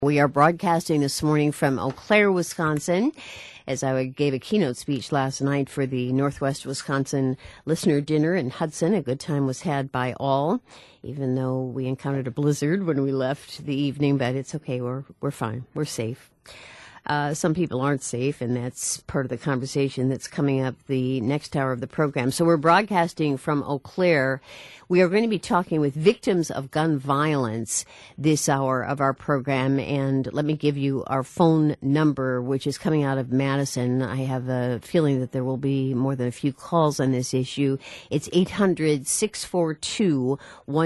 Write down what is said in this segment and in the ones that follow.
We are broadcasting this morning from Eau Claire, Wisconsin, as I gave a keynote speech last night for the Northwest Wisconsin Listener Dinner in Hudson. A good time was had by all, even though we encountered a blizzard when we left the evening, but it's okay. We're fine. We're safe. Some people aren't safe, and that's part of the conversation that's coming up the next hour of the program. So we're broadcasting from Eau Claire. We are going to be talking with victims of gun violence this hour of our program, and let me give you our phone number, which is coming out of Madison. I have a feeling that there will be more than a few calls on this issue. It's 800-642-1234,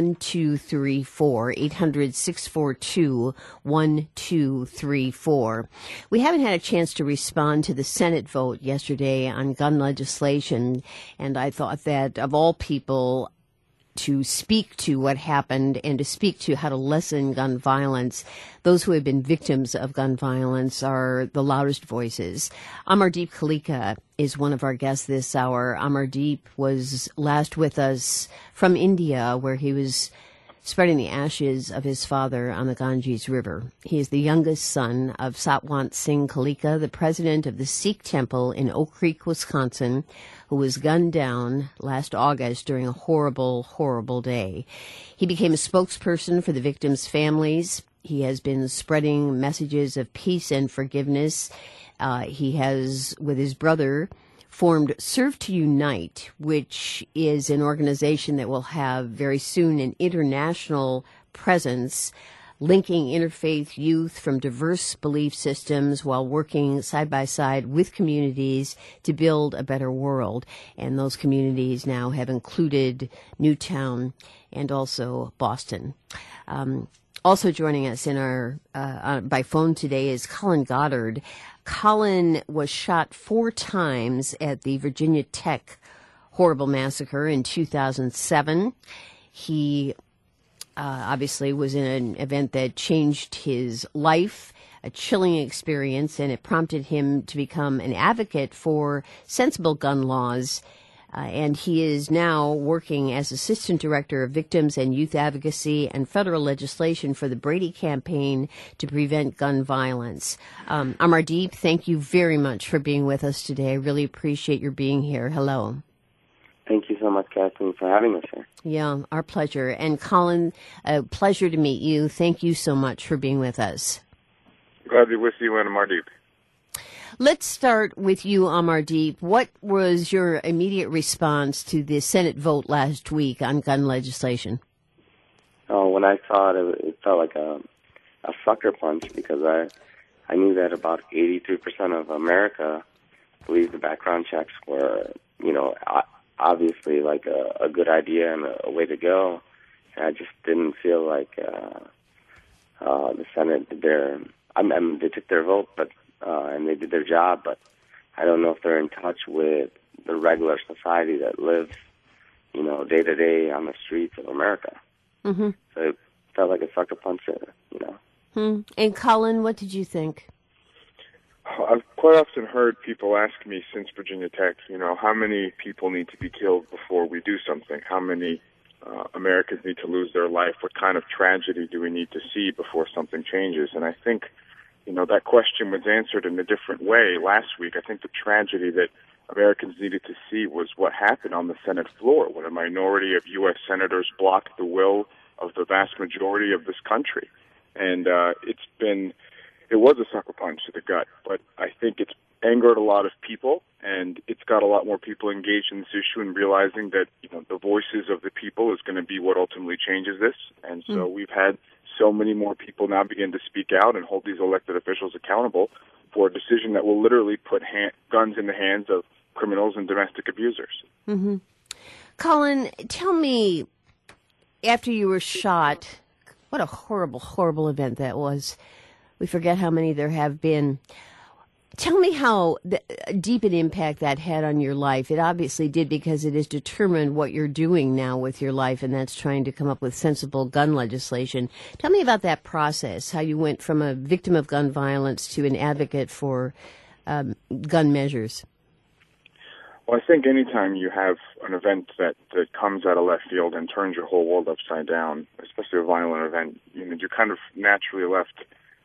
800-642-1234. We haven't had a chance to respond to the Senate vote yesterday on gun legislation, and I thought that of all people to speak to what happened and to speak to how to lessen gun violence, those who have been victims of gun violence are the loudest voices. Amardeep Kalika is one of our guests this hour. Amardeep was last with us from India, where he was spreading the ashes of his father on the Ganges River. He is the youngest son of Satwant Singh Kalika, the president of the Sikh temple in Oak Creek, Wisconsin, who was gunned down last August during a horrible, horrible day. He became a spokesperson for the victims' families. He has been spreading messages of peace and forgiveness. He has, with his brother, formed Serve to Unite, which is an organization that will have very soon an international presence, linking interfaith youth from diverse belief systems while working side by side with communities to build a better world. And those communities now have included Newtown and also Boston. Also joining us in our by phone today is Colin Goddard. Colin was shot 4 times at the Virginia Tech horrible massacre in 2007. He obviously was in an event that changed his life, a chilling experience, and it prompted him to become an advocate for sensible gun laws. And he is now working as Assistant Director of Victims and Youth Advocacy and Federal Legislation for the Brady Campaign to Prevent Gun Violence. Amardeep, thank you very much for being with us today. I really appreciate your being here. Hello. Thank you so much, Kathleen, for having us here. Yeah, our pleasure. And Colin, a pleasure to meet you. Thank you so much for being with us. Glad to be with you and Amardeep. Let's start with you, Amardeep. What was your immediate response to the Senate vote last week on gun legislation? Oh, when I saw it, it felt like a sucker punch because I knew that about 83% of America believed the background checks were, obviously like a good idea and a way to go. And I just didn't feel like the Senate did they took their vote, but and they did their job, but I don't know if they're in touch with the regular society that lives, day to day on the streets of America. Mm-hmm. So it felt like a sucker punch, And Colin, what did you think? I've quite often heard people ask me since Virginia Tech, how many people need to be killed before we do something? How many Americans need to lose their life? What kind of tragedy do we need to see before something changes? And I think that question was answered in a different way last week. I think the tragedy that Americans needed to see was what happened on the Senate floor when a minority of U.S. senators blocked the will of the vast majority of this country. And it was a sucker punch to the gut, but I think it's angered a lot of people, and it's got a lot more people engaged in this issue and realizing that the voices of the people is going to be what ultimately changes this. And so we've had so many more people now begin to speak out and hold these elected officials accountable for a decision that will literally put guns in the hands of criminals and domestic abusers. Mm-hmm. Colin, tell me, after you were shot, what a horrible, horrible event that was. We forget how many there have been. Tell me how deep an impact that had on your life. It obviously did, because it has determined what you're doing now with your life, and that's trying to come up with sensible gun legislation. Tell me about that process, how you went from a victim of gun violence to an advocate for gun measures. Well, I think anytime you have an event that comes out of left field and turns your whole world upside down, especially a violent event, you're kind of naturally left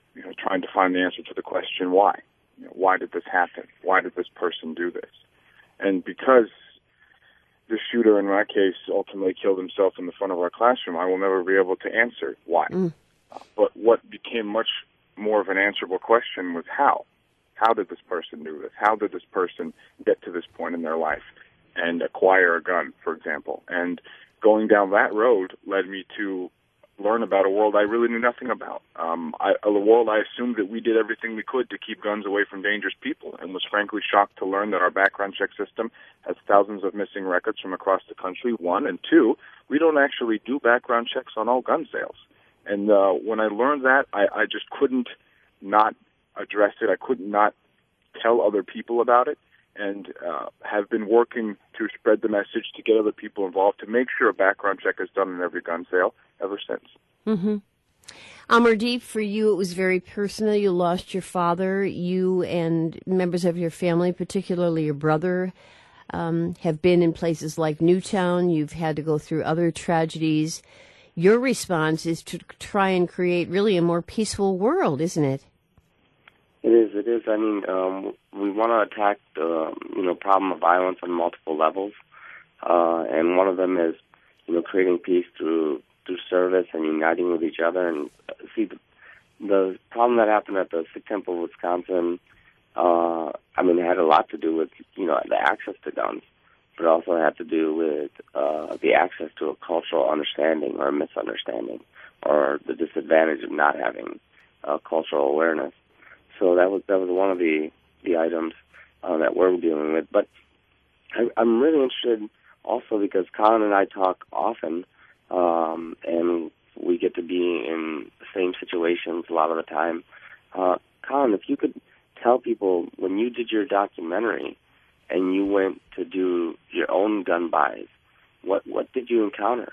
trying to find the answer to the question why. Why did this happen? Why did this person do this? And because the shooter, in my case, ultimately killed himself in the front of our classroom, I will never be able to answer why. But what became much more of an answerable question was how. How did this person do this? How did this person get to this point in their life and acquire a gun, for example? And going down that road led me to learn about a world I really knew nothing about. A world I assumed that we did everything we could to keep guns away from dangerous people, and was frankly shocked to learn that our background check system has thousands of missing records from across the country, one, and two, we don't actually do background checks on all gun sales. And when I learned that, I just couldn't not address it. I could not tell other people about it, and have been working to spread the message to get other people involved to make sure a background check is done in every gun sale ever since. Mm-hmm. Amardeep, for you it was very personal. You lost your father. You and members of your family, particularly your brother, have been in places like Newtown. You've had to go through other tragedies. Your response is to try and create really a more peaceful world, isn't it? It is. I mean, we want to attack the, problem of violence on multiple levels. And one of them is, creating peace through service and uniting with each other. And see, the problem that happened at the Sikh Temple, Wisconsin, it had a lot to do with, the access to guns, but also had to do with the access to a cultural understanding or a misunderstanding, or the disadvantage of not having cultural awareness. So that was one of the items that we're dealing with. But I'm really interested also because Colin and I talk often, and we get to be in the same situations a lot of the time. Colin, if you could tell people, when you did your documentary and you went to do your own gun buys, what did you encounter?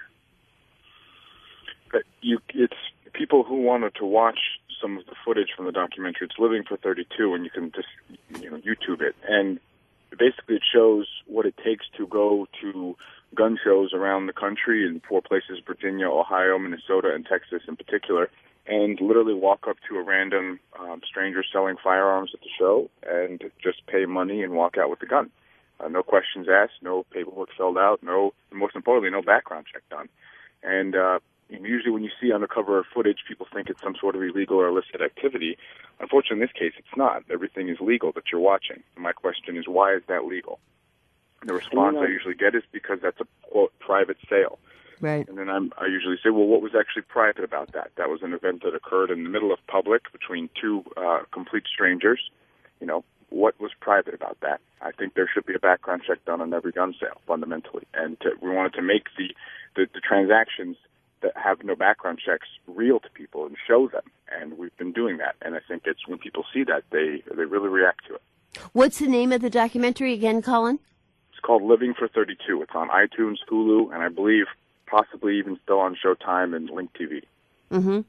It's people who wanted to watch some of the footage from the documentary. It's Living for 32, and you can just YouTube it. And basically it shows what it takes to go to gun shows around the country in 4 places: Virginia, Ohio, Minnesota, and Texas in particular, and literally walk up to a random stranger selling firearms at the show and just pay money and walk out with the gun. No questions asked, no paperwork filled out, most importantly, no background check done. And usually when you see undercover footage, people think it's some sort of illegal or illicit activity. Unfortunately, in this case, it's not. Everything is legal that you're watching. And my question is, why is that legal? And the response I usually get is because that's a, quote, private sale. Right. And then I usually say, well, what was actually private about that? That was an event that occurred in the middle of public between 2 complete strangers. What was private about that? I think there should be a background check done on every gun sale, fundamentally. And we wanted to make the transactions that have no background checks real to people and show them. And we've been doing that. And I think it's when people see that, they really react to it. What's the name of the documentary again, Colin? It's called Living for 32. It's on iTunes, Hulu, and I believe possibly even still on Showtime and Link TV. Mm-hmm.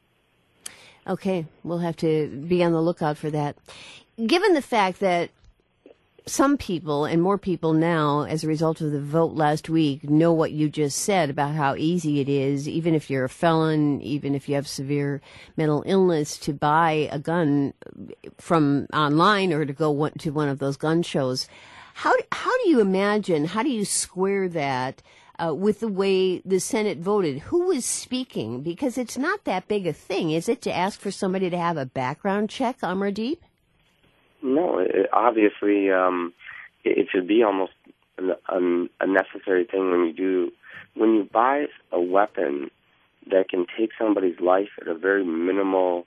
Okay, we'll have to be on the lookout for that. Given the fact that some people, and more people now, as a result of the vote last week, know what you just said about how easy it is, even if you're a felon, even if you have severe mental illness, to buy a gun from online or to go to one of those gun shows. How do you imagine, how do you square that with the way the Senate voted? Who was speaking? Because it's not that big a thing, is it, to ask for somebody to have a background check, Amardeep? No, obviously, it should be almost a necessary thing when you buy a weapon that can take somebody's life at a very minimal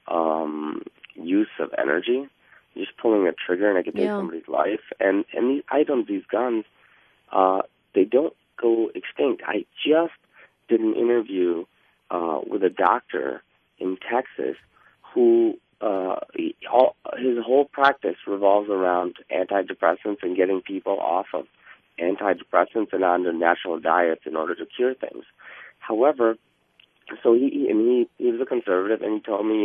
use of energy. Just pulling a trigger and it can take somebody's life. And these items, these guns, they don't go extinct. I just did an interview with a doctor in Texas who his whole practice revolves around antidepressants and getting people off of antidepressants and onto natural diets in order to cure things. However, so he was a conservative, and he told me,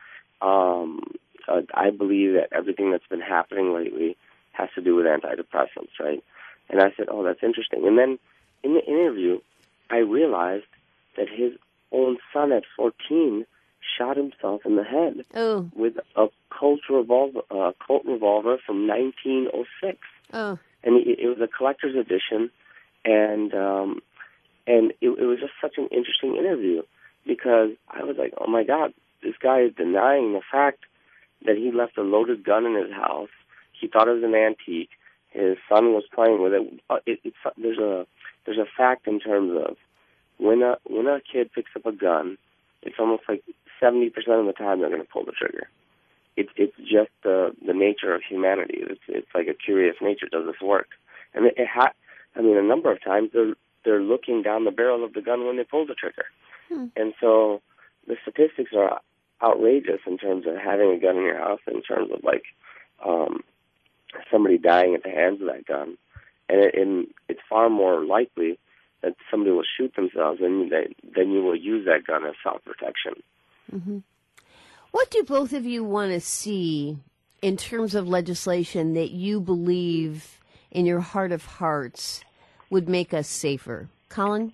I believe that everything that's been happening lately has to do with antidepressants, right? And I said, oh, that's interesting. And then in the interview, I realized that his own son at 14 shot himself in the head Oh. with a Colt revolver from 1906. Oh. And it was a collector's edition, and it was just such an interesting interview because I was like, oh my God, this guy is denying the fact that he left a loaded gun in his house. He thought it was an antique. His son was playing with it. There's a fact in terms of when a kid picks up a gun, it's almost like 70% of the time they're going to pull the trigger. It's just the nature of humanity. It's like a curious nature. Does this work? And a number of times they're looking down the barrel of the gun when they pull the trigger. And so the statistics are outrageous in terms of having a gun in your house, in terms of like somebody dying at the hands of that gun. And it's far more likely that somebody will shoot themselves than you will use that gun as self-protection. Mm-hmm. What do both of you want to see in terms of legislation that you believe in your heart of hearts would make us safer? Colin?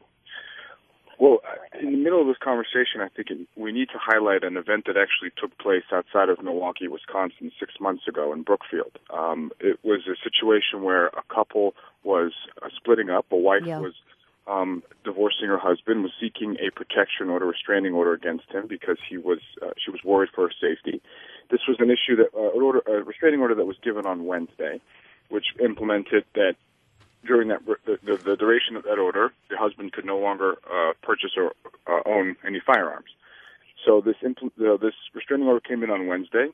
Well, in the middle of this conversation, I think we need to highlight an event that actually took place outside of Milwaukee, Wisconsin, 6 months ago in Brookfield. It was a situation where a couple was splitting up. A wife was divorcing her husband, was seeking a protection order, restraining order against him because she was worried for her safety. This was an issue a restraining order that was given on Wednesday, which implemented that during that the duration of that order, the husband could no longer purchase or own any firearms. So this restraining order came in on Wednesday.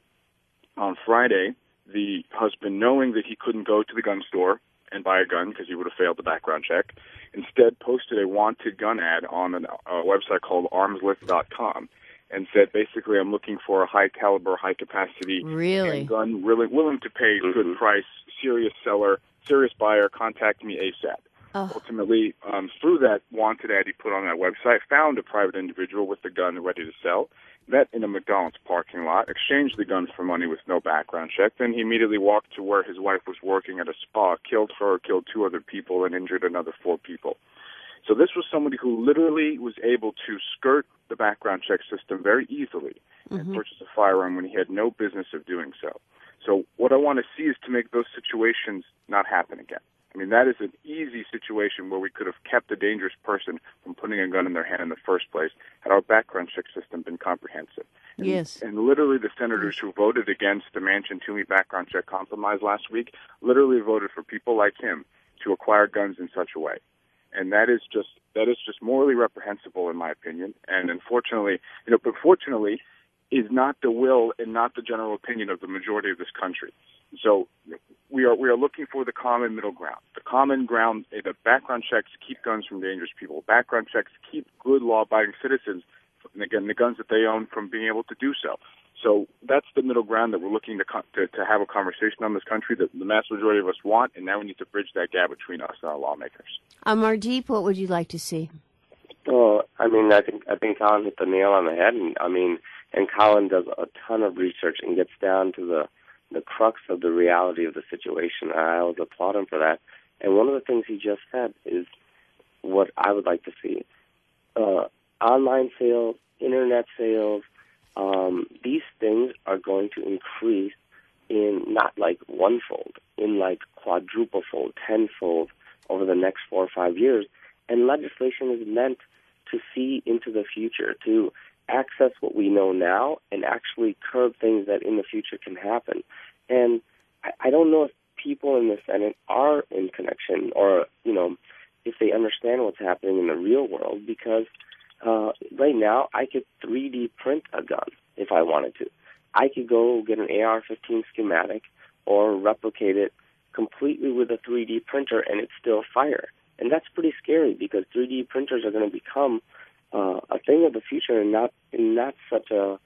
On Friday, the husband, knowing that he couldn't go to the gun store and buy a gun because he would have failed the background check, instead posted a wanted gun ad on a website called armslist.com and said, basically, I'm looking for a high-caliber, high-capacity gun, really willing to pay a good price, serious seller, serious buyer, contact me ASAP. Ultimately, through that wanted ad he put on that website, found a private individual with the gun ready to sell, met in a McDonald's parking lot, exchanged the gun for money with no background check. Then he immediately walked to where his wife was working at a spa, killed her, killed 2 other people, and injured another 4 people. So this was somebody who literally was able to skirt the background check system very easily and purchase a firearm when he had no business of doing so. So what I want to see is to make those situations not happen again. I mean, that is an easy situation where we could have kept a dangerous person from putting a gun in their hand in the first place had our background check system been comprehensive. And literally the senators who voted against the Manchin-Toomey background check compromise last week literally voted for people like him to acquire guns in such a way. And that is just morally reprehensible in my opinion. And unfortunately, but fortunately, is not the will and not the general opinion of the majority of this country. So we are looking for the common middle ground. The common ground, the background checks keep guns from dangerous people. Background checks keep good law-abiding citizens, and again, the guns that they own, from being able to do so. So that's the middle ground that we're looking to have a conversation on this country that the mass majority of us want, and now we need to bridge that gap between us and our lawmakers. Mardeep, what would you like to see? Well, I think Colin hit the nail on the head, and Colin does a ton of research and gets down to the crux of the reality of the situation. I always applaud him for that. And one of the things he just said is what I would like to see. Online sales, internet sales, these things are going to increase in not like one-fold, in like quadruple-fold, tenfold over the next 4 or 5 years. And legislation is meant to see into the future, to access what we know now and actually curb things that in the future can happen. And I don't know if people in the Senate are in connection or, if they understand what's happening in the real world, because right now I could 3D print a gun if I wanted to. I could go get an AR-15 schematic or replicate it completely with a 3D printer and it still fire. And that's pretty scary because 3D printers are going to become a thing of the future and not such a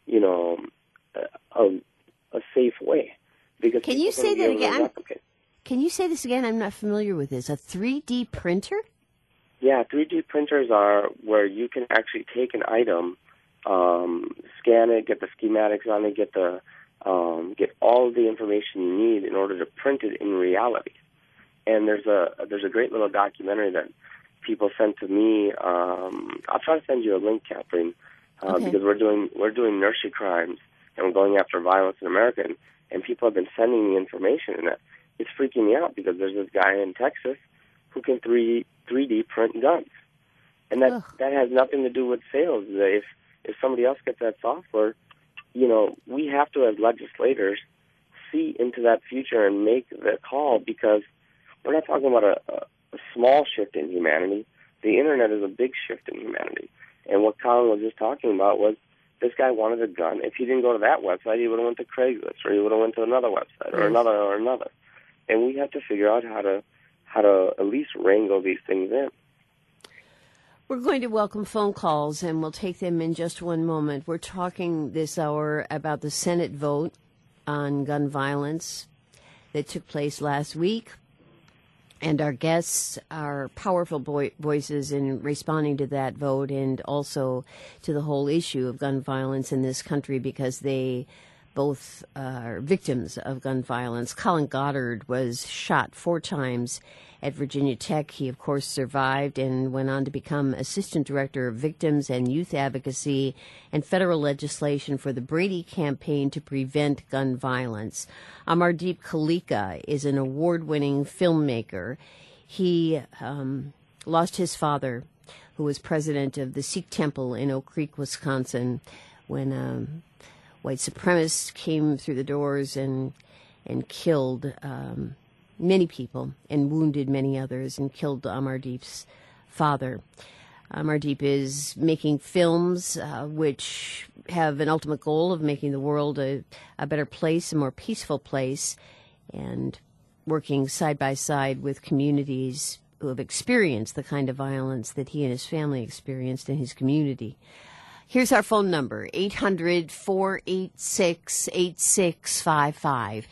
safe way. Because can you say that again? Can you say this again? I'm not familiar with this. A 3D printer? Yeah, 3D printers are where you can actually take an item, scan it, get the schematics on it, get all the information you need in order to print it in reality. And there's a great little documentary that people sent to me. I'll try to send you a link, Catherine. because we're doing nursery crimes and we're going after violence in America, and people have been sending me information, and it's freaking me out because there's this guy in Texas who can 3D print guns, and that has nothing to do with sales. If somebody else gets that software, we have to, as legislators, see into that future and make the call, because we're not talking about a small shift in humanity. The internet is a big shift in humanity. And what Colin was just talking about was this guy wanted a gun. If he didn't go to that website, he would have went to Craigslist, or he would have went to another website, or another. And we have to figure out how to at least wrangle these things in. We're going to welcome phone calls, and we'll take them in just one moment. We're talking this hour about the Senate vote on gun violence that took place last week. And our guests are powerful voices in responding to that vote and also to the whole issue of gun violence in this country, because they both are victims of gun violence. Colin Goddard was shot 4 times at Virginia Tech. He, of course, survived and went on to become Assistant Director of Victims and Youth Advocacy and Federal Legislation for the Brady Campaign to Prevent Gun Violence. Amardeep Kalika is an award-winning filmmaker. He lost his father, who was president of the Sikh Temple in Oak Creek, Wisconsin, when white supremacists came through the doors and killed many people and wounded many others and killed Amardeep's father. Amardeep is making films which have an ultimate goal of making the world a better place, a more peaceful place, and working side by side with communities who have experienced the kind of violence that he and his family experienced in his community. Here's our phone number, 800-486-8655,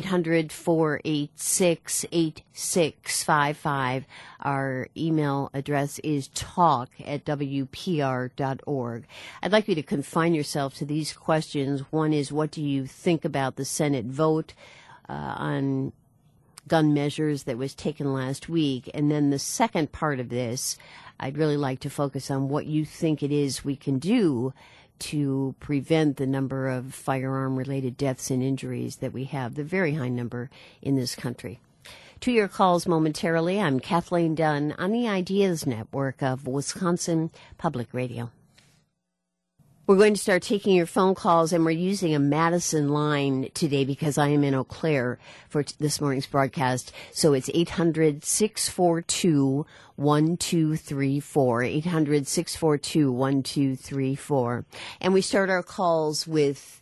800-486-8655. Our email address is talk@wpr.org. I'd like you to confine yourself to these questions. One is, what do you think about the Senate vote on gun measures that was taken last week? And then the second part of this, I'd really like to focus on what you think it is we can do to prevent the number of firearm-related deaths and injuries that we have, the very high number in this country. To your calls momentarily. I'm Kathleen Dunn on the Ideas Network of Wisconsin Public Radio. We're going to start taking your phone calls, and we're using a Madison line today because I am in Eau Claire for this morning's broadcast. So it's 800-642-1234, 800-642-1234. And we start our calls with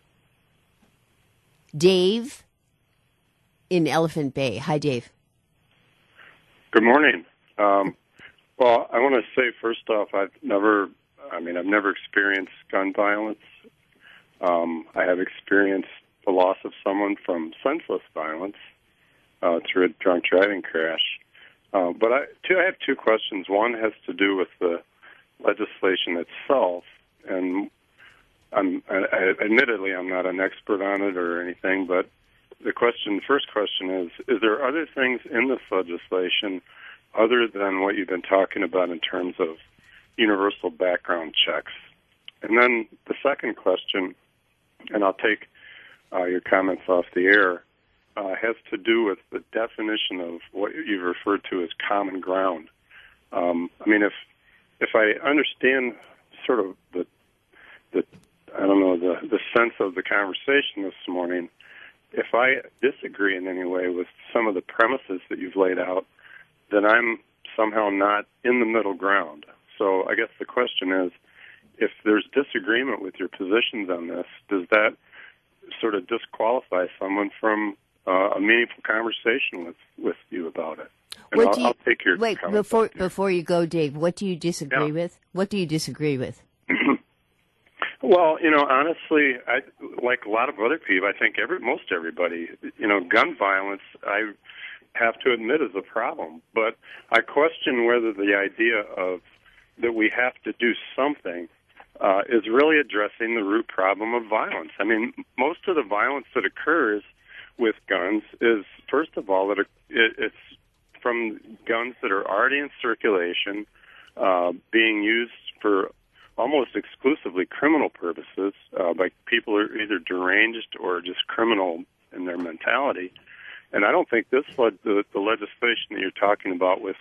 Dave in Elephant Bay. Hi, Dave. Good morning. Well, I want to say first off, I've never experienced gun violence. I have experienced the loss of someone from senseless violence through a drunk driving crash. But I have 2 questions. One has to do with the legislation itself, and admittedly, I'm not an expert on it or anything, but the first question is there other things in this legislation other than what you've been talking about in terms of universal background checks? And then the second question, and I'll take your comments off the air, has to do with the definition of what you've referred to as common ground. If I understand sort of the sense of the conversation this morning, if I disagree in any way with some of the premises that you've laid out, then I'm somehow not in the middle ground. So I guess the question is, if there's disagreement with your positions on this, does that sort of disqualify someone from a meaningful conversation with you about it? And I'll take your comments. Before you go, Dave, what do you disagree with? What do you disagree with? Well, honestly, like a lot of other people, I think most everybody, gun violence, I have to admit, is a problem. But I question whether the idea of that we have to do something is really addressing the root problem of violence. I mean, most of the violence that occurs with guns is, first of all, that it's from guns that are already in circulation, being used for almost exclusively criminal purposes by people who are either deranged or just criminal in their mentality. And I don't think the legislation that you're talking about with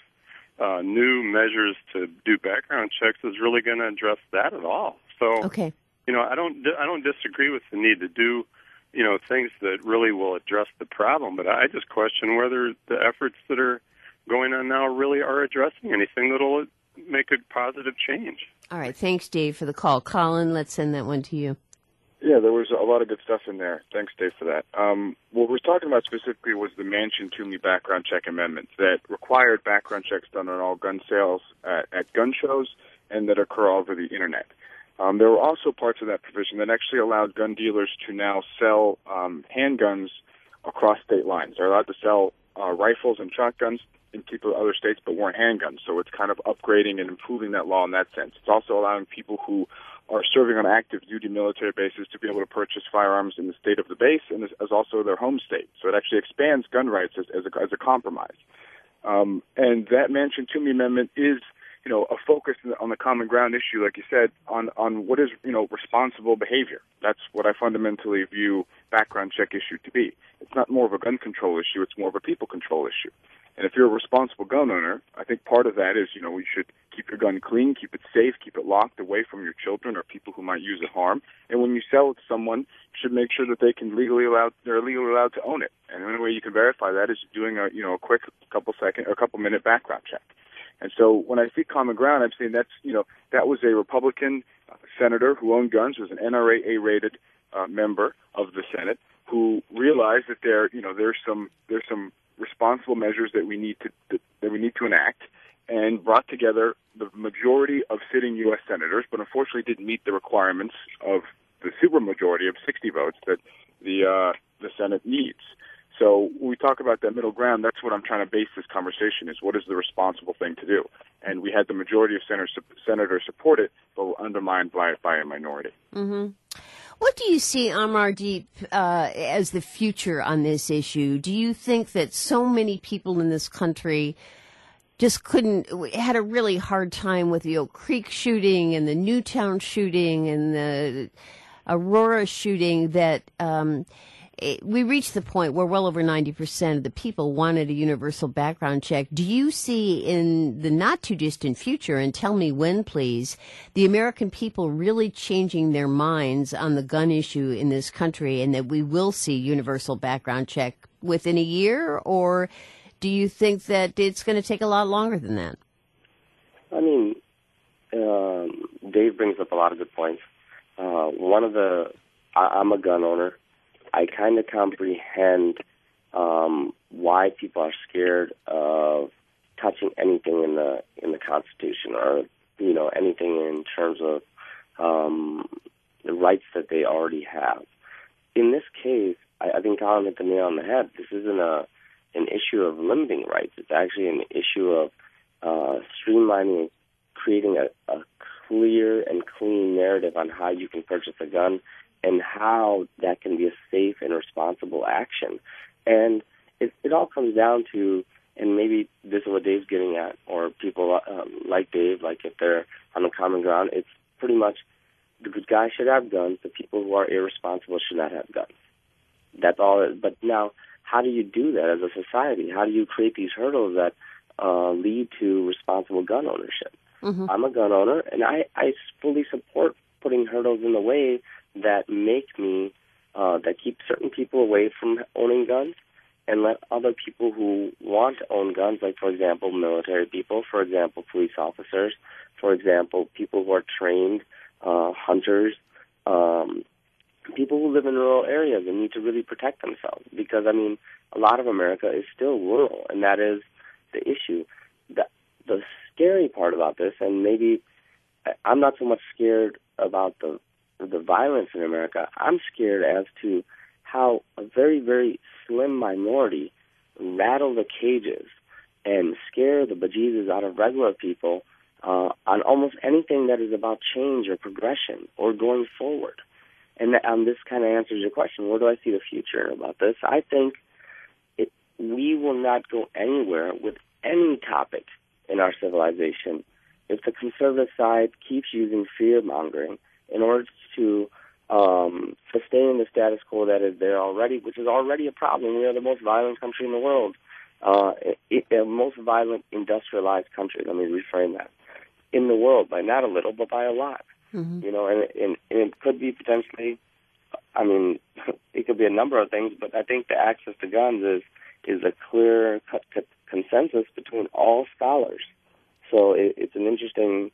new measures to do background checks is really going to address that at all. So, Okay. I don't disagree with the need to do, things that really will address the problem, but I just question whether the efforts that are going on now really are addressing anything that'll make a positive change. All right. Thanks, Dave, for the call. Colin, let's send that one to you. Yeah, there was a lot of good stuff in there. Thanks, Dave, for that. What we're talking about specifically was the Manchin-Toomey background check amendment that required background checks done on all gun sales at gun shows and that occur all over the Internet. There were also parts of that provision that actually allowed gun dealers to now sell handguns across state lines. They're allowed to sell rifles and shotguns in people other states, but weren't handguns. So it's kind of upgrading and improving that law in that sense. It's also allowing people who are serving on active duty military bases to be able to purchase firearms in the state of the base and as also their home state. So it actually expands gun rights as a compromise. And that Manchin-Toomey amendment is, a focus on the common ground issue, like you said, on what is, responsible behavior. That's what I fundamentally view background check issue to be. It's not more of a gun control issue, it's more of a people control issue. And if you're a responsible gun owner, I think part of that is, you should keep your gun clean, keep it safe, keep it locked away from your children or people who might use it harm. And when you sell it to someone, you should make sure that they're legally allowed to own it. And the only way you can verify that is doing a quick couple minute background check. And so when I see common ground, I'm saying that was a Republican senator who owned guns, was an NRA-rated member of the Senate, who realized that there's some responsible measures that we need to enact, and brought together the majority of sitting U.S. senators, but unfortunately didn't meet the requirements of the supermajority of 60 votes that the Senate needs. So when we talk about that middle ground, that's what I'm trying to base this conversation is what is the responsible thing to do. And we had the majority of senators support it, but were undermined by a minority. Mm-hmm. What do you see, Amardeep, as the future on this issue? Do you think that so many people in this country just had a really hard time with the Oak Creek shooting and the Newtown shooting and the Aurora shooting that we reached the point where well over 90% of the people wanted a universal background check? Do you see in the not-too-distant future, and tell me when, please, the American people really changing their minds on the gun issue in this country and that we will see universal background check within a year? Or do you think that it's going to take a lot longer than that? I mean, Dave brings up a lot of good points. I'm a gun owner. I kind of comprehend why people are scared of touching anything in the Constitution or anything in terms of the rights that they already have. In this case, I think Colin hit the nail on the head. This isn't an issue of limiting rights. It's actually an issue of streamlining and creating a clear and clean narrative on how you can purchase a gun and how that can be a safe and responsible action. And it all comes down to, and maybe this is what Dave's getting at, or people like Dave, like if they're on the common ground, it's pretty much the good guys should have guns, the people who are irresponsible should not have guns. That's all. But now, how do you do that as a society? How do you create these hurdles that lead to responsible gun ownership? Mm-hmm. I'm a gun owner, and I fully support putting hurdles in the way that that keep certain people away from owning guns and let other people who want to own guns, like, for example, military people, for example, police officers, for example, people who are trained hunters, people who live in rural areas and need to really protect themselves. Because, I mean, a lot of America is still rural, and that is the issue. The scary part about this, and maybe I'm not so much scared about the violence in America, I'm scared as to how a very, very slim minority rattle the cages and scare the bejesus out of regular people on almost anything that is about change or progression or going forward. And this kind of answers your question, where do I see the future about this? I think we will not go anywhere with any topic in our civilization if the conservative side keeps using fear-mongering in order to sustain the status quo that is there already, which is already a problem. We are the most violent country in the world, the most violent industrialized country. Let me reframe that. In the world, by not a little, but by a lot. Mm-hmm. You know, and it could be potentially, I mean, it could be a number of things, but I think the access to guns is a clear consensus between all scholars. So it's an interesting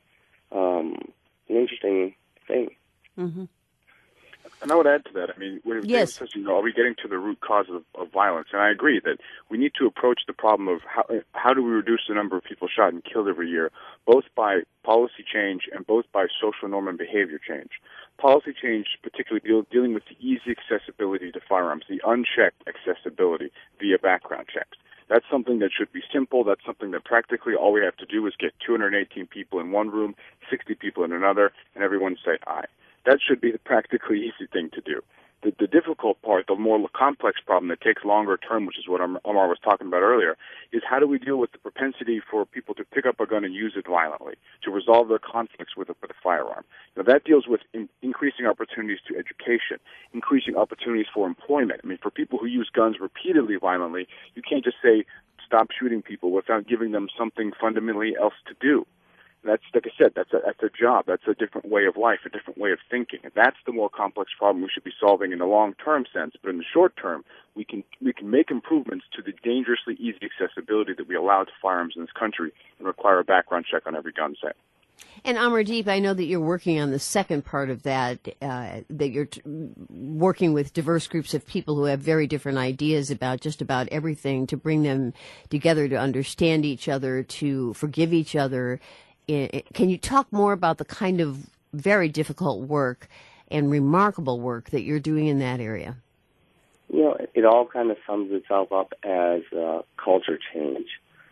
thing. Mm-hmm. And I would add to that. I mean, yes. Are we getting to the root cause of violence? And I agree that we need to approach the problem of how do we reduce the number of people shot and killed every year, both by policy change and both by social norm and behavior change. Policy change, particularly dealing with the easy accessibility to firearms, the unchecked accessibility via background checks. That's something that should be simple. That's something that practically all we have to do is get 218 people in one room, 60 people in another, and everyone say aye. That should be the practically easy thing to do. The difficult part, the more complex problem that takes longer term, which is what Omar was talking about earlier, is how do we deal with the propensity for people to pick up a gun and use it violently, to resolve their conflicts with a firearm. Now, that deals with increasing opportunities to education, increasing opportunities for employment. I mean, for people who use guns repeatedly violently, you can't just say, stop shooting people without giving them something fundamentally else to do. That's, like I said, that's a job. That's a different way of life, a different way of thinking. And that's the more complex problem we should be solving in the long-term sense. But in the short term, we can make improvements to the dangerously easy accessibility that we allow to firearms in this country and require a background check on every gun set. And Amardeep, I know that you're working on the second part of that, that you're working with diverse groups of people who have very different ideas about just about everything, to bring them together, to understand each other, to forgive each other. Can you talk more about the kind of very difficult work and remarkable work that you're doing in that area? You know, it all kind of sums itself up as culture change,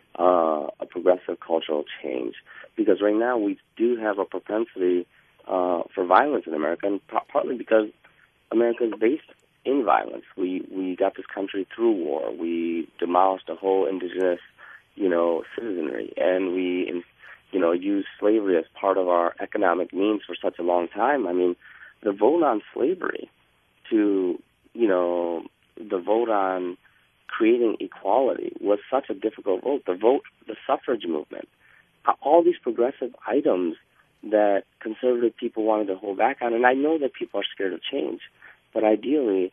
a progressive cultural change. Because right now we do have a propensity for violence in America, and partly because America is based in violence. We got this country through war. We demolished a whole indigenous, citizenry, and we use slavery as part of our economic means for such a long time. I mean, the vote on slavery to, the vote on creating equality was such a difficult vote. The suffrage movement, all these progressive items that conservative people wanted to hold back on. And I know that people are scared of change, but ideally,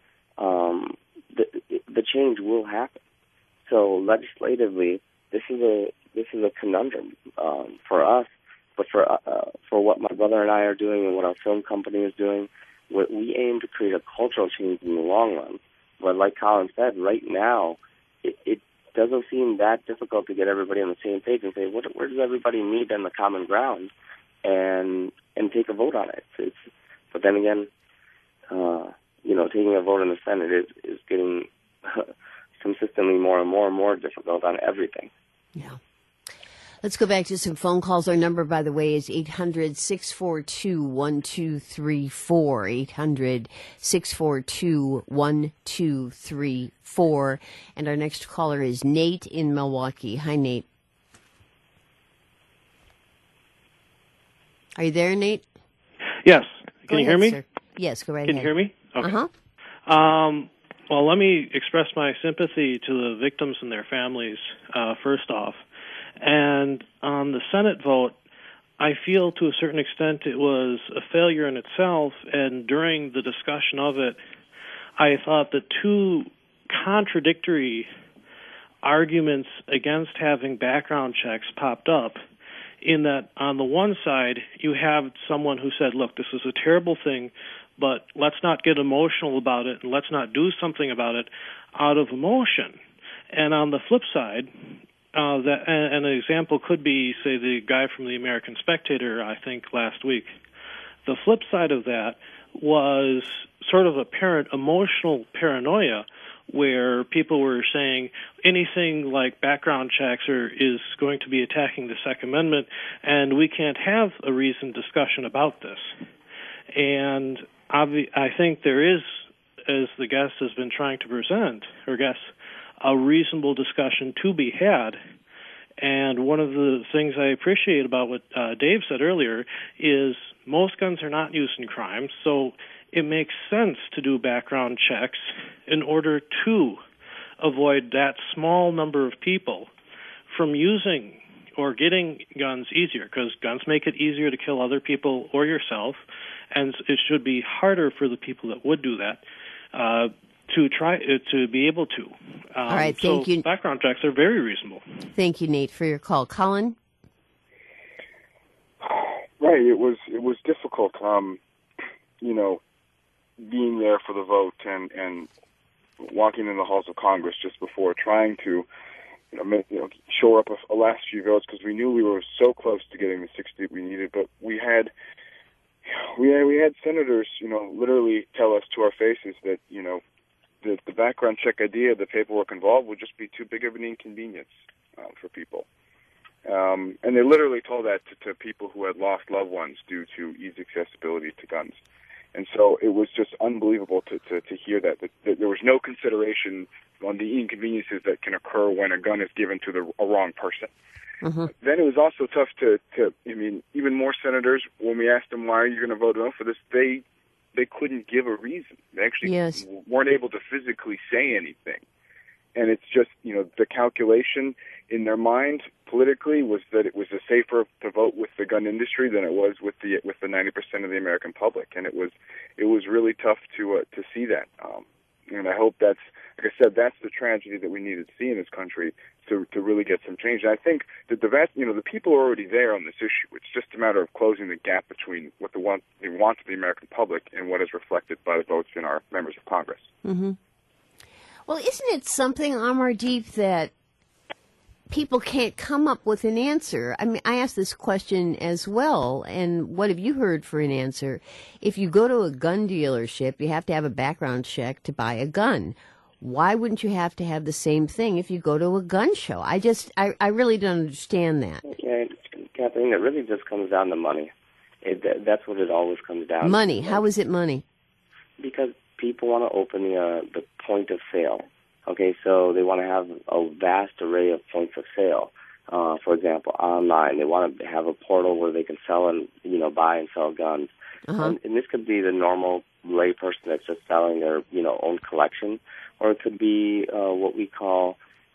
the change will happen. So legislatively, this is a conundrum for us, but for what my brother and I are doing and what our film company is doing, we aim to create a cultural change in the long run. But like Colin said, right now, it doesn't seem that difficult to get everybody on the same page and say, where does everybody meet on the common ground and take a vote on it? But then again, taking a vote in the Senate is getting consistently more and more difficult on everything. Yeah. Let's go back to some phone calls. Our number, by the way, is 800-642-1234, 800-642-1234. And our next caller is Nate in Milwaukee. Hi, Nate. Are you there, Nate? Yes. Can you hear me? Sir. Yes, go right Can ahead. you hear me? Okay. Uh-huh. Well, let me express my sympathy to the victims and their families, first off. And on the Senate vote, I feel to a certain extent it was a failure in itself, and during the discussion of it, I thought the two contradictory arguments against having background checks popped up, in that on the one side, you have someone who said, look, this is a terrible thing, but let's not get emotional about it, and let's not do something about it out of emotion. And on the flip side, an example could be, say, the guy from the American Spectator, I think, last week. The flip side of that was sort of apparent emotional paranoia, where people were saying anything like background checks is going to be attacking the Second Amendment, and we can't have a reasoned discussion about this. And I think there is, as the guest has been trying to present, a reasonable discussion to be had, And one of the things I appreciate about what Dave said earlier is most guns are not used in crime, so it makes sense to do background checks in order to avoid that small number of people from using or getting guns easier, because guns make it easier to kill other people or yourself, and it should be harder for the people that would do that to try to be able to. All right, thank you. Background checks are very reasonable. Thank you, Nate, for your call. Colin? Right, it was difficult, being there for the vote and walking in the halls of Congress just before, trying to shore up a last few votes, because we knew we were so close to getting the 60 we needed, but we had senators, literally tell us to our faces that, the background check idea, the paperwork involved, would just be too big of an inconvenience for people. And they literally told that to people who had lost loved ones due to easy accessibility to guns. And so it was just unbelievable to hear that there was no consideration on the inconveniences that can occur when a gun is given to a wrong person. Mm-hmm. Then it was also tough even more senators, when we asked them, why are you going to vote no for this, they couldn't give a reason. They actually weren't able to physically say anything. And it's just, the calculation in their mind politically was that it was safer to vote with the gun industry than it was with the 90% of the American public. And it was really tough to see that. And I hope that's, like I said, that's the tragedy that we needed to see in this country to really get some change. And I think that the people are already there on this issue. It's just a matter of closing the gap between what they want to the American public and what is reflected by the votes in our members of Congress. Mm-hmm. Well, isn't it something, Amardeep, that people can't come up with an answer? I mean, I asked this question as well, and what have you heard for an answer? If you go to a gun dealership, you have to have a background check to buy a gun. Why wouldn't you have to have the same thing if you go to a gun show? I really don't understand that. Yeah, Kathleen, it really just comes down to money. That's what it always comes down to. Money? How is it money? Because people want to open the point of sale. Okay, so they want to have a vast array of points of sale. For example, online, they want to have a portal where they can sell and buy and sell guns. Uh-huh. And this could be the normal layperson that's just selling their own collection, or it could be what we call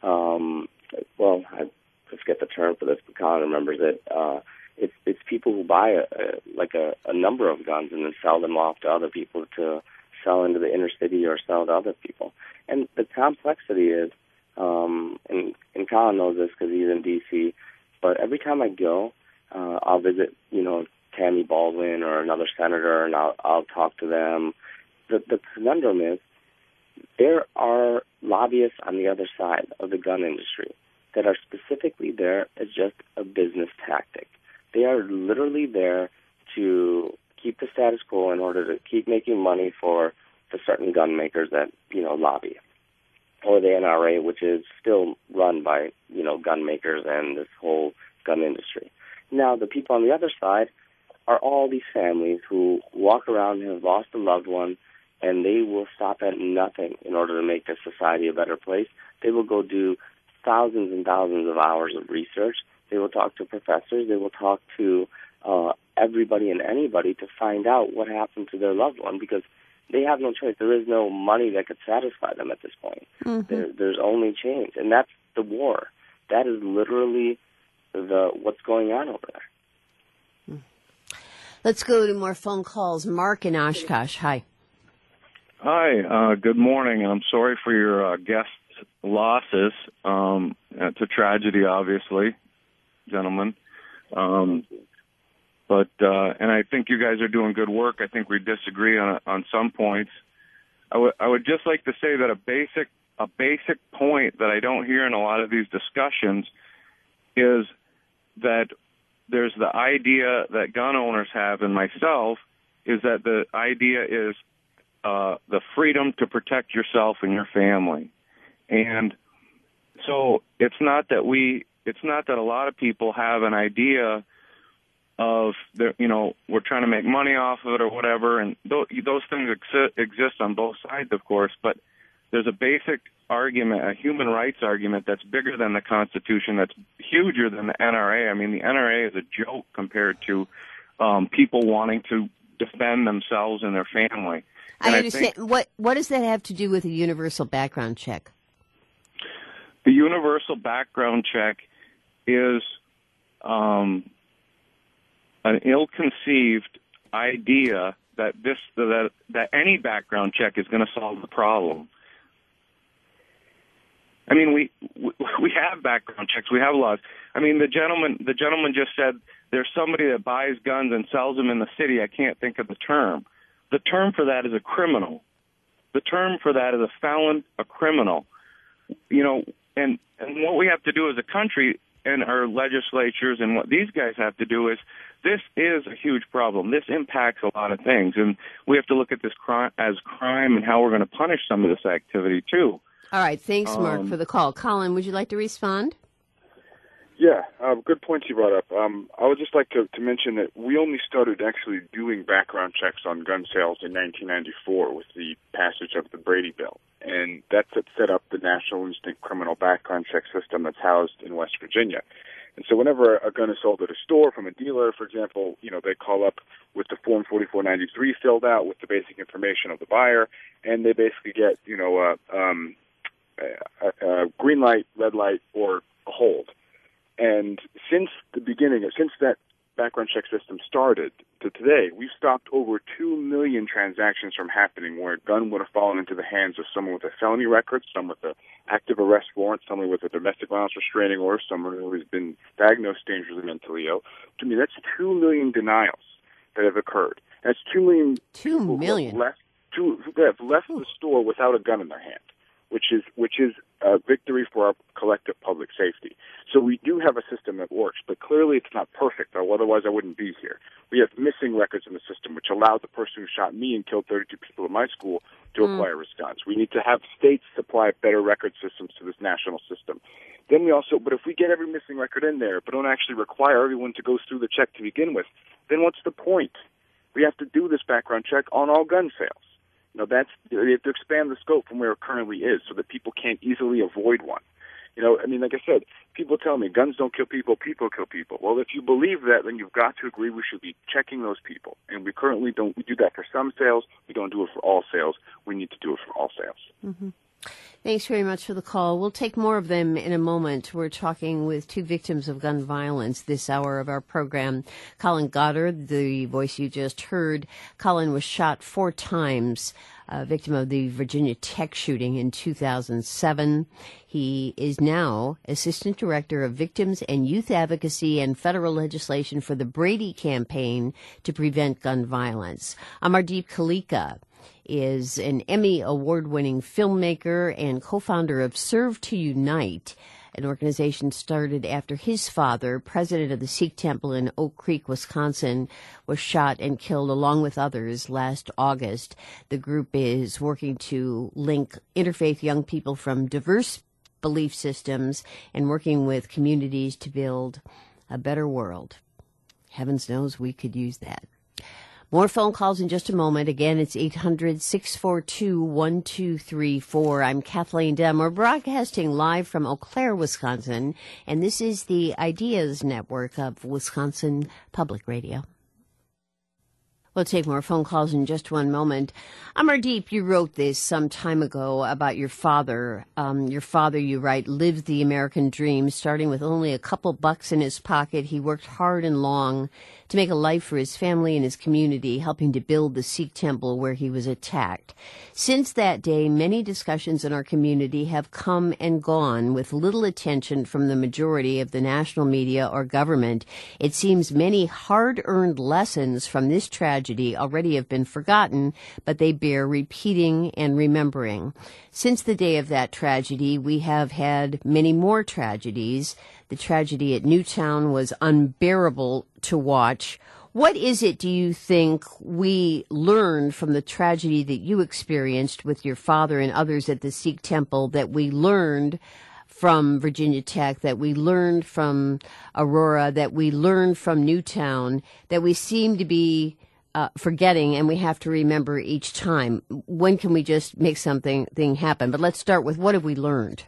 I forget the term for this, but Colin remembers it. It's people who buy a number of guns and then sell them off to other people to sell into the inner city or sell to other people. And the complexity is, and Colin knows this because he's in D.C., but every time I go, I'll visit, Tammy Baldwin or another senator, and I'll talk to them. The conundrum is there are lobbyists on the other side of the gun industry that are specifically there as just a business tactic. They are literally there to keep the status quo in order to keep making money for the certain gun makers that, lobby. Or the NRA, which is still run by, gun makers and this whole gun industry. Now, the people on the other side are all these families who walk around and have lost a loved one, and they will stop at nothing in order to make their society a better place. They will go do thousands and thousands of hours of research. They will talk to professors. They will talk to everybody and anybody to find out what happened to their loved one, because they have no choice. There is no money that could satisfy them at this point. Mm-hmm. There's only change, and that's the war. That is literally what's going on over there. Let's go to more phone calls. Mark in Oshkosh. Hi. Hi. Good morning. I'm sorry for your guest losses. It's a tragedy, obviously, gentlemen. But I think you guys are doing good work. I think we disagree on some points. I would just like to say that a basic point that I don't hear in a lot of these discussions is that there's the idea that gun owners have, and myself, is that the idea is the freedom to protect yourself and your family. And so it's not that a lot of people have an idea of we're trying to make money off of it or whatever, and those things exist on both sides, of course, but there's a basic argument, a human rights argument that's bigger than the Constitution, that's huger than the NRA. I mean, the NRA is a joke compared to people wanting to defend themselves and their family. And I understand. What does that have to do with a universal background check? The universal background check is an ill-conceived idea that any background check is going to solve the problem. I mean, we have background checks. We have laws. I mean, the gentleman just said there's somebody that buys guns and sells them in the city. I can't think of the term. The term for that is a criminal. The term for that is a felon, a criminal. You know, and what we have to do as a country and our legislatures and what these guys have to do is, this is a huge problem. This impacts a lot of things, and we have to look at this as crime and how we're going to punish some of this activity too. All right, thanks, Mark, for the call. Colin, would you like to respond? Yeah, good points you brought up. I would just like to mention that we only started actually doing background checks on gun sales in 1994 with the passage of the Brady Bill. And that's what set up the National Instant Criminal Background Check System that's housed in West Virginia. And so whenever a gun is sold at a store from a dealer, for example, you know, they call up with the Form 4493 filled out with the basic information of the buyer, and they basically get, you know, a green light, red light, or a hold. And since the beginning, since that background check system started to today, we've stopped over 2 million transactions from happening where a gun would have fallen into the hands of someone with a felony record, someone with an active arrest warrant, someone with a domestic violence restraining order, someone who has been diagnosed dangerously mentally ill. To me, that's 2 million denials that have occurred. That's 2 million. 2 million. Who have left the store without a gun in their hand, which is a victory for our collective public safety. So we do have a system that works, but clearly it's not perfect, or otherwise I wouldn't be here. We have missing records in the system, which allowed the person who shot me and killed 32 people in my school to acquire his guns. We need to have states supply better record systems to this national system. Then but if we get every missing record in there, but don't actually require everyone to go through the check to begin with, then what's the point? We have to do this background check on all gun sales. You know, you have to expand the scope from where it currently is so that people can't easily avoid one. You know, I mean, like I said, people tell me guns don't kill people, people kill people. Well, if you believe that, then you've got to agree we should be checking those people. And we currently don't. We do that for some sales. We don't do it for all sales. We need to do it for all sales. Mm-hmm. Thanks very much for the call. We'll take more of them in a moment. We're talking with two victims of gun violence this hour of our program. Colin Goddard, the voice you just heard. Colin was shot 4 times, a victim of the Virginia Tech shooting in 2007. He is now Assistant Director of Victims and Youth Advocacy and Federal Legislation for the Brady Campaign to Prevent Gun Violence. Amardeep Kalika is an Emmy award-winning filmmaker and co-founder of Serve to Unite, an organization started after his father, president of the Sikh Temple in Oak Creek, Wisconsin, was shot and killed along with others last August. The group is working to link interfaith young people from diverse belief systems and working with communities to build a better world. Heavens knows we could use that. More phone calls in just a moment. Again, it's 800-642-1234. I'm Kathleen Dunn. We're broadcasting live from Eau Claire, Wisconsin, and this is the Ideas Network of Wisconsin Public Radio. We'll take more phone calls in just one moment. Amardeep, you wrote this some time ago about your father. Your father, you write, lived the American dream. Starting with only a couple bucks in his pocket, he worked hard and long to make a life for his family and his community, helping to build the Sikh temple where he was attacked. Since that day, many discussions in our community have come and gone with little attention from the majority of the national media or government. It seems many hard-earned lessons from this tragedy already have been forgotten, but they bear repeating and remembering. Since the day of that tragedy, we have had many more tragedies. The tragedy at Newtown was unbearable to watch. What is it, do you think, we learned from the tragedy that you experienced with your father and others at the Sikh temple, that we learned from Virginia Tech, that we learned from Aurora, that we learned from Newtown, that we seem to be forgetting, and we have to remember each time. When can we just make something happen? But let's start with, what have we learned?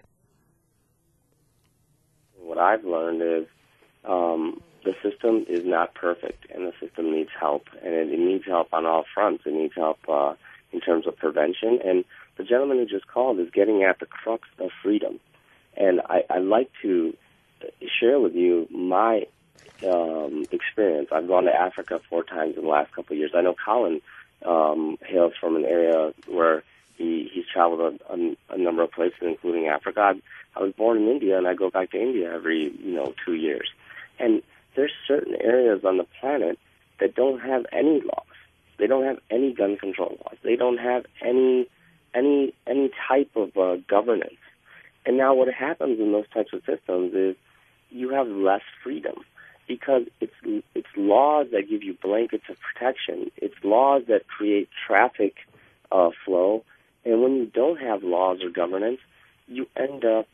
What I've learned is the system is not perfect, and the system needs help, and it needs help on all fronts. It needs help in terms of prevention, and the gentleman who just called is getting at the crux of freedom. And I'd like to share with you my experience. I've gone to Africa 4 times in the last couple of years. I know Colin hails from an area where he's traveled a number of places, including Africa. I was born in India, and I go back to India every 2 years. And there's certain areas on the planet that don't have any laws. They don't have any gun control laws. They don't have any type of governance. And now what happens in those types of systems is you have less freedom, because it's laws that give you blankets of protection. It's laws that create traffic flow. And when you don't have laws or governance, you end up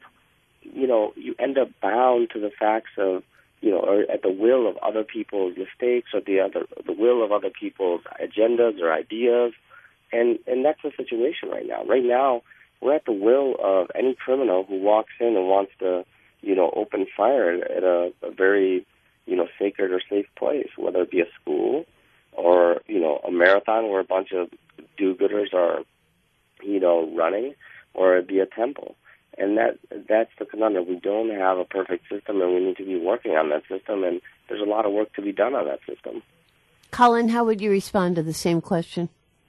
bound to the facts of, or at the will of other people's mistakes, or the will of other people's agendas or ideas. And that's the situation right now. Right now, we're at the will of any criminal who walks in and wants to, open fire at a very, sacred or safe place, whether it be a school or, a marathon where a bunch of do-gooders are, running, or it be a temple. And that's the conundrum. We don't have a perfect system, and we need to be working on that system, and there's a lot of work to be done on that system. Colin, how would you respond to the same question?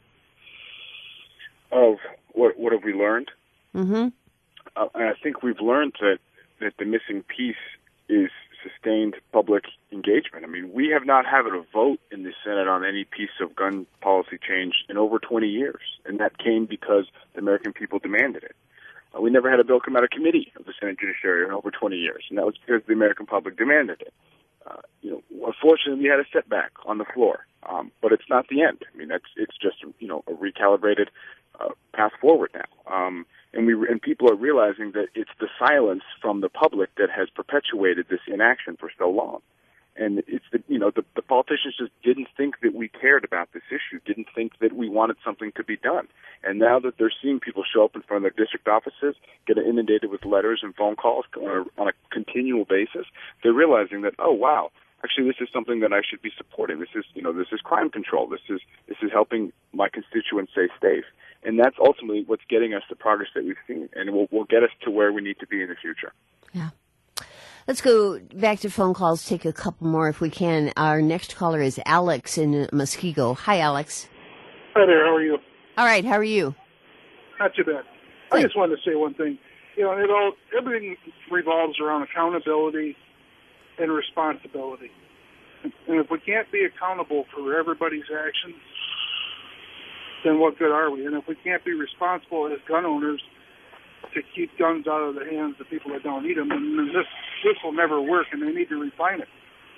Of what have we learned? Mm-hmm. And I think we've learned that the missing piece is sustained public engagement. I mean, we have not had a vote in the Senate on any piece of gun policy change in over 20 years, and that came because the American people demanded it. We never had a bill come out of committee of the Senate Judiciary in over 20 years, and that was because the American public demanded it. Unfortunately, we had a setback on the floor, but it's not the end. I mean, it's just a recalibrated path forward now, and people are realizing that it's the silence from the public that has perpetuated this inaction for so long. And it's the politicians just didn't think that we cared about this issue, didn't think that we wanted something to be done. And now that they're seeing people show up in front of their district offices, get inundated with letters and phone calls on a continual basis, they're realizing that, oh wow, actually this is something that I should be supporting. This is crime control. This is helping my constituents stay safe. And that's ultimately what's getting us the progress that we've seen, and will get us to where we need to be in the future. Yeah. Let's go back to phone calls, take a couple more if we can. Our next caller is Alex in Muskego. Hi, Alex. Hi there, how are you? All right, how are you? Not too bad. I just wanted to say one thing. Everything revolves around accountability and responsibility. And if we can't be accountable for everybody's actions, then what good are we? And if we can't be responsible as gun owners to keep guns out of the hands of people that don't need them, then this will never work, and they need to refine it.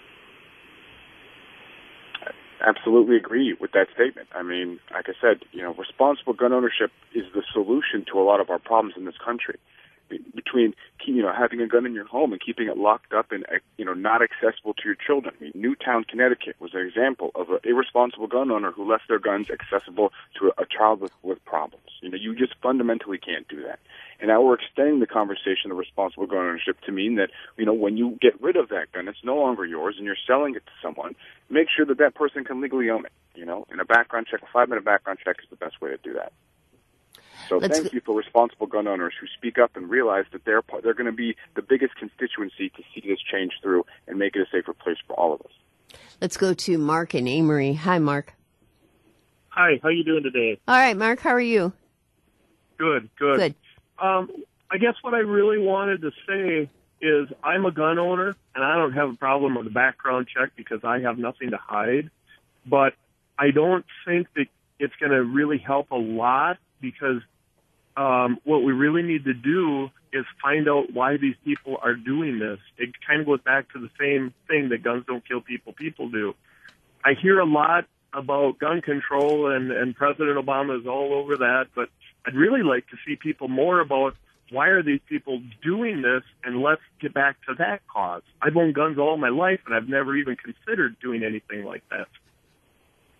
I absolutely agree with that statement. I mean, like I said, responsible gun ownership is the solution to a lot of our problems in this country. Between having a gun in your home and keeping it locked up and not accessible to your children. I mean, Newtown, Connecticut was an example of an irresponsible gun owner who left their guns accessible to a child with problems. You just fundamentally can't do that. And now we're extending the conversation of responsible gun ownership to mean that when you get rid of that gun, it's no longer yours, and you're selling it to someone. Make sure that person can legally own it. And a background check, a 5-minute background check, is the best way to do that. So thank you for responsible gun owners who speak up and realize that they're going to be the biggest constituency to see this change through and make it a safer place for all of us. Let's go to Mark in Amory. Hi, Mark. Hi, how you doing today? All right, Mark, how are you? Good. I guess what I really wanted to say is I'm a gun owner, and I don't have a problem with a background check because I have nothing to hide. But I don't think that it's going to really help a lot, because what we really need to do is find out why these people are doing this. It kind of goes back to the same thing that guns don't kill people, people do. I hear a lot about gun control, and President Obama is all over that, but I'd really like to see people more about why are these people doing this, and let's get back to that cause. I've owned guns all my life, and I've never even considered doing anything like that.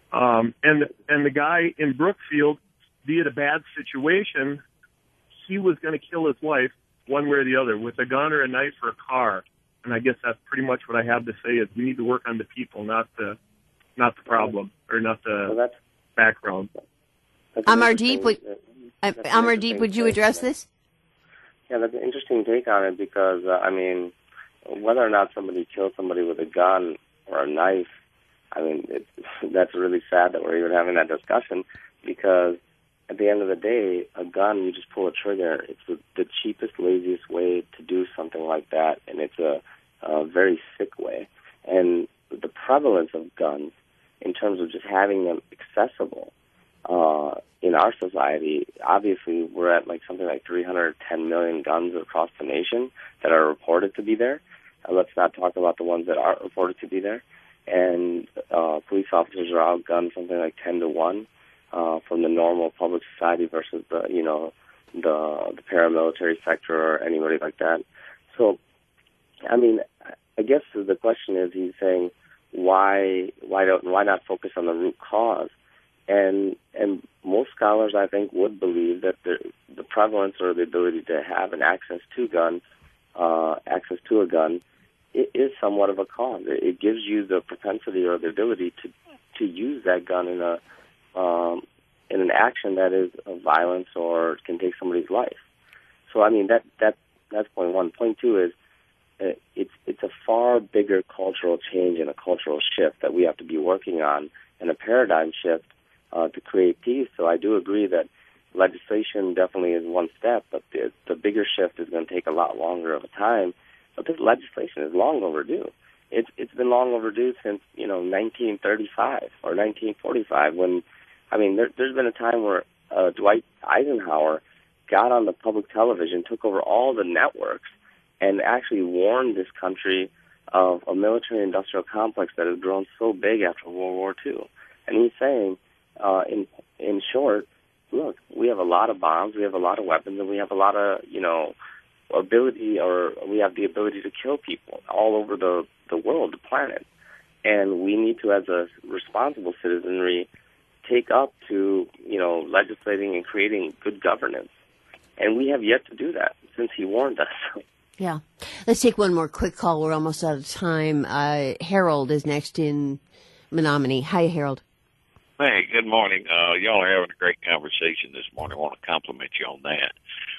And the guy in Brookfield, be it a bad situation, he was going to kill his wife one way or the other with a gun or a knife or a car. And I guess that's pretty much what I have to say is we need to work on the people, not the problem or not the background. Amardeep, would you address this? Yeah, that's an interesting take on it because, I mean, whether or not somebody kills somebody with a gun or a knife, I mean, that's really sad that we're even having that discussion because at the end of the day, a gun, you just pull a trigger. It's the cheapest, laziest way to do something like that, and it's a very sick way. And the prevalence of guns in terms of just having them accessible in our society, obviously we're at like something like 310 million guns across the nation that are reported to be there. Let's not talk about the ones that aren't reported to be there. And police officers are outgunned something like 10 to 1 from the normal public society versus the paramilitary sector or anybody like that. So, I mean, I guess the question is, he's saying, why not focus on the root cause? And most scholars, I think, would believe that the prevalence or the ability to have an access to a gun, is somewhat of a cause. It gives you the propensity or the ability to use that gun in an action that is of violence or can take somebody's life. So, I mean, that's point one. Point two is it's a far bigger cultural change and a cultural shift that we have to be working on, and a paradigm shift to create peace. So I do agree that legislation definitely is one step, but the bigger shift is going to take a lot longer of a time. But this legislation is long overdue. It's been long overdue since 1935 or 1945. When, I mean, there's been a time where Dwight Eisenhower got on the public television, took over all the networks, and actually warned this country of a military-industrial complex that has grown so big after World War II. And he's saying, in short, look, we have a lot of bombs, we have a lot of weapons, and we have a lot of, ability, or we have the ability to kill people all over the world, the planet. And we need to, as a responsible citizenry, take up to, legislating and creating good governance. And we have yet to do that since he warned us. Yeah. Let's take one more quick call. We're almost out of time. Harold is next in Menominee. Hi, Harold. Hey, good morning. Y'all are having a great conversation this morning. I want to compliment you on that.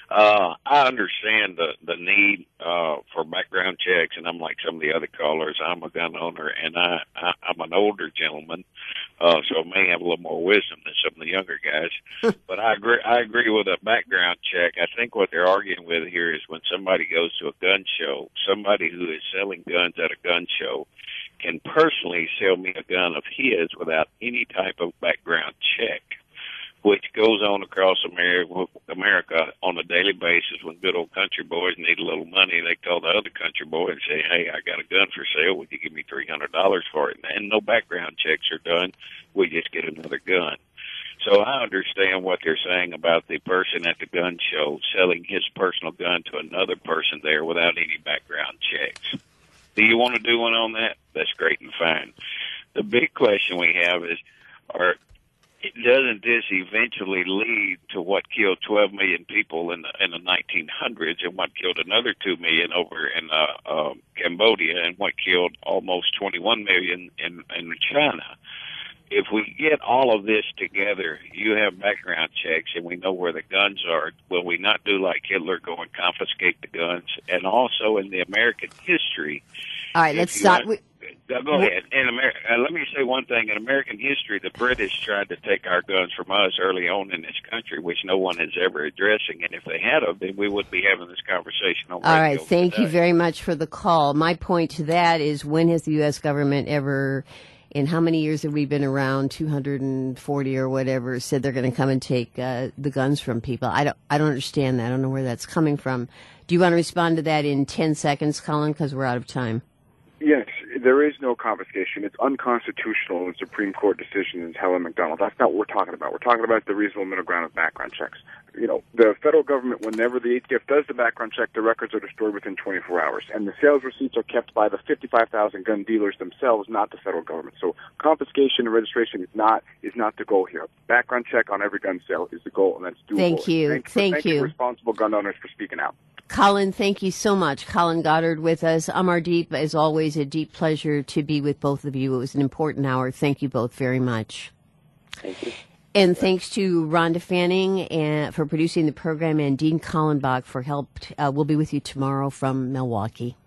I understand the need for background checks, and I'm like some of the other callers. I'm a gun owner, and I'm an older gentleman, so I may have a little more wisdom than some of the younger guys. But I agree with a background check. I think what they're arguing with here is when somebody goes to a gun show, somebody who is selling guns at a gun show can personally sell me a gun of his without any type of background check, which goes on across America on a daily basis. When good old country boys need a little money, they call the other country boy and say, hey, I got a gun for sale. Would you give me $300 for it? And no background checks are done. We just get another gun. So I understand what they're saying about the person at the gun show selling his personal gun to another person there without any background checks. Do you want to do one on that? That's great and fine. The big question we have is, doesn't this eventually lead to what killed 12 million people in the 1900s and what killed another 2 million over in Cambodia and what killed almost 21 million in China? If we get all of this together, you have background checks and we know where the guns are, will we not do like Hitler, go and confiscate the guns? And also in the American history. All right, let's stop. Go ahead. Let me say one thing. In American history, the British tried to take our guns from us early on in this country, which no one is ever addressing. And if they had, then we would be having this conversation on radio. All right, thank you very much for the call. My point to that is, when has the U.S. government ever, in how many years have we been around, 240 or whatever, said they're going to come and take the guns from people? I don't understand that. I don't know where that's coming from. Do you want to respond to that in 10 seconds, Colin, because we're out of time? Yes, there is no confiscation. It's unconstitutional in Supreme Court decision in Helen McDonald. That's not what we're talking about. We're talking about the reasonable middle ground of background checks. the federal government, whenever the ATF does the background check, the records are destroyed within 24 hours. And the sales receipts are kept by the 55,000 gun dealers themselves, not the federal government. So confiscation and registration is not the goal here. Background check on every gun sale is the goal, and that's doable. Thank you. Thank you, responsible gun owners, for speaking out. Colin, thank you so much. Colin Goddard with us. Amardeep, as always, a deep pleasure to be with both of you. It was an important hour. Thank you both very much. Thank you. And thanks to Rhonda Fanning for producing the program, and Dean Kallenbach for help. We'll be with you tomorrow from Milwaukee.